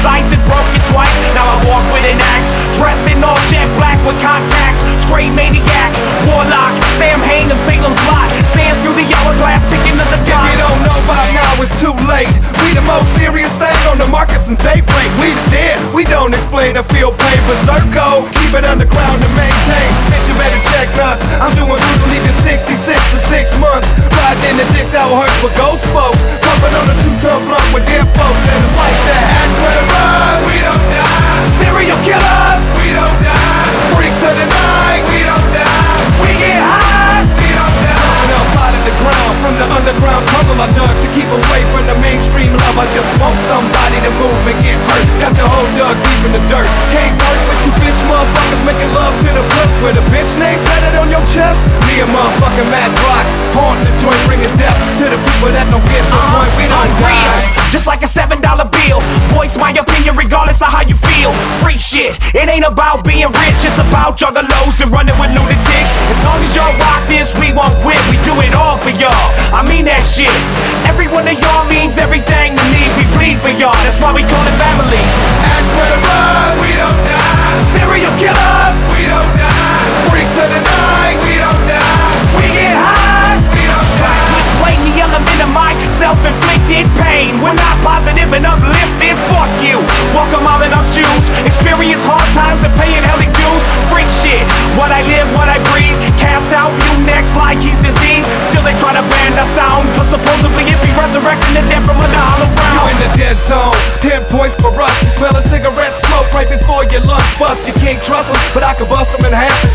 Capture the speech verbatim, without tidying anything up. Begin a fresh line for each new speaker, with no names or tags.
precise and broke it twice. Now I walk with an axe, dressed in all jet black with contacts. Straight maniac, warlock, Sam Hain of Salem's Lot. Sam through the hourglass, ticking to the clock.
If you don't know by now, it's too late. We the most serious thing on the market since daybreak. We the dead, we don't explain the field play. Berserko, keep it underground to maintain. Bitch, you better check nuts. I'm doing good to leave you sixty-six for six months. Riding in the dick out hurts with ghost folks. Pumping on a two-ton blunt with dead folks. And it's like that. Ask where the run, we don't die.
Serial killers,
we don't die. Freaks of the night, we don't die.
we get high.
We don't die. Coming up out of the ground, from the underground tunnel I dug to keep away from the mainstream love. I just want somebody to move and get hurt. Got your whole dug deep in the dirt. Can't work with you bitch motherfuckers making love to the puss with a bitch name tatted on your chest. Me and motherfucking Mad Rocks, haunt the joint, bringing death to the people that don't get the point. We don't die.
Just like a seven dollar bill. Voice my opinion regardless of how you feel. Free shit, it ain't about being rich. It's about juggalos and running with lunatics. As long as y'all rock this, we won't quit. We do it all for y'all, I mean that shit. Every one of y'all means everything to me. We bleed for y'all, that's why we call it family.
Ask where the run, we don't die.
Serial killers,
We don't die. Freaks of the night, we don't die.
we get high.
We don't
Try to
die.
explain the element of my self-inflicted pain. We're not positive and uplifted, fuck you. Welcome all in our shoes. Experience hard times and paying hellic dues. Freak shit, what I live, what I breathe. Cast out you next like he's diseased. Still they try to ban our sound, cause supposedly it be resurrecting the dead from under hollow
You
ground.
in the dead zone, ten points for us. You smell a cigarette smoke right before your lunch bust. You can't trust them, but I can bust them in half